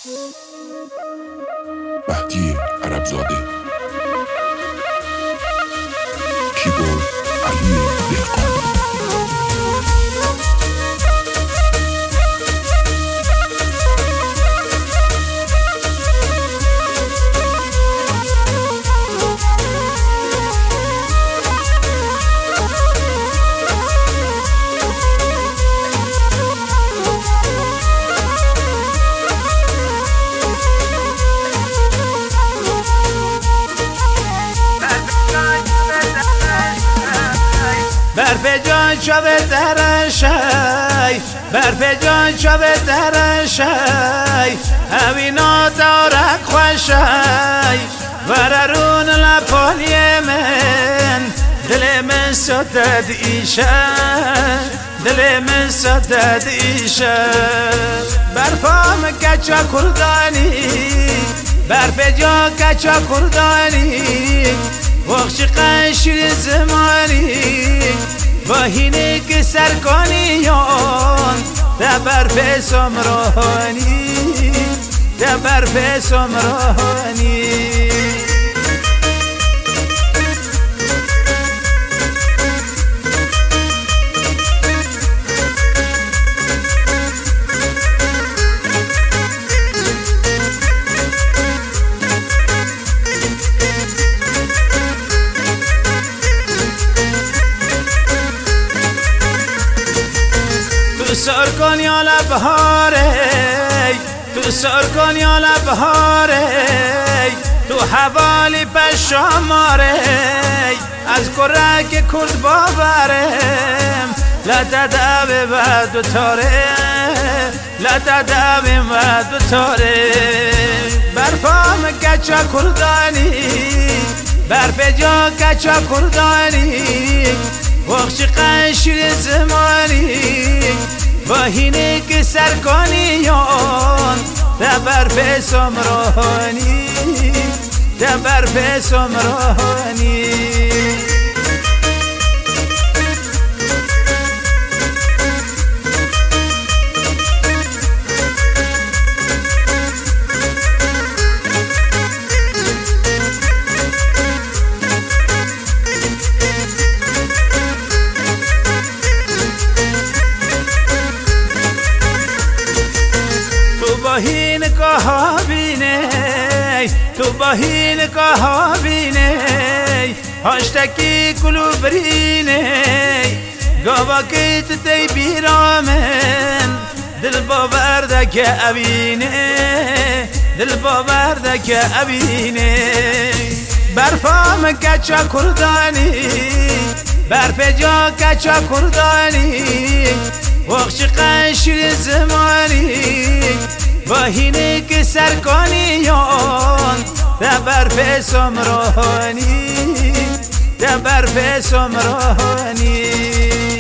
مهدی عربزاده، کیبورد علی دهقانی. برف جان شب درشای، برف جان شب درشای، اوینا دارک خوشای، وررون لپالی من، دل من سدد ایشه، دل من سدد ایشه. برفام کچا کردانی، برف جان کچا کردانی، وقت قشر زمانی باهینه که سرکانیان دبر به سمرانی، دبر به سمرانی. تو سر کن یا لبهاره، تو سر کن یا لبهاره، تو حوالی پشاماره، از کرک کرد باورم لتدعوی و دوتاره، لتدعوی و دوتاره. برفام کچا کردانی، برف جا کچا کردانی، وقت قشر زمانی باهینه که سرکانیان دبر به سمرانی، دبر به سمرانی. باهین که ها بینه، تو باهین که ها بینه، هاشتکی کلو برینه، گاوا که تی بیرامن، دل باورده که اوینه، دل باورده که اوینه. برفام کچا کردانی، برف جا کچا کردانی، وقت قشر زمانی باهینه که سرکانیان دبر به سمرانی، دبر به سمرانی.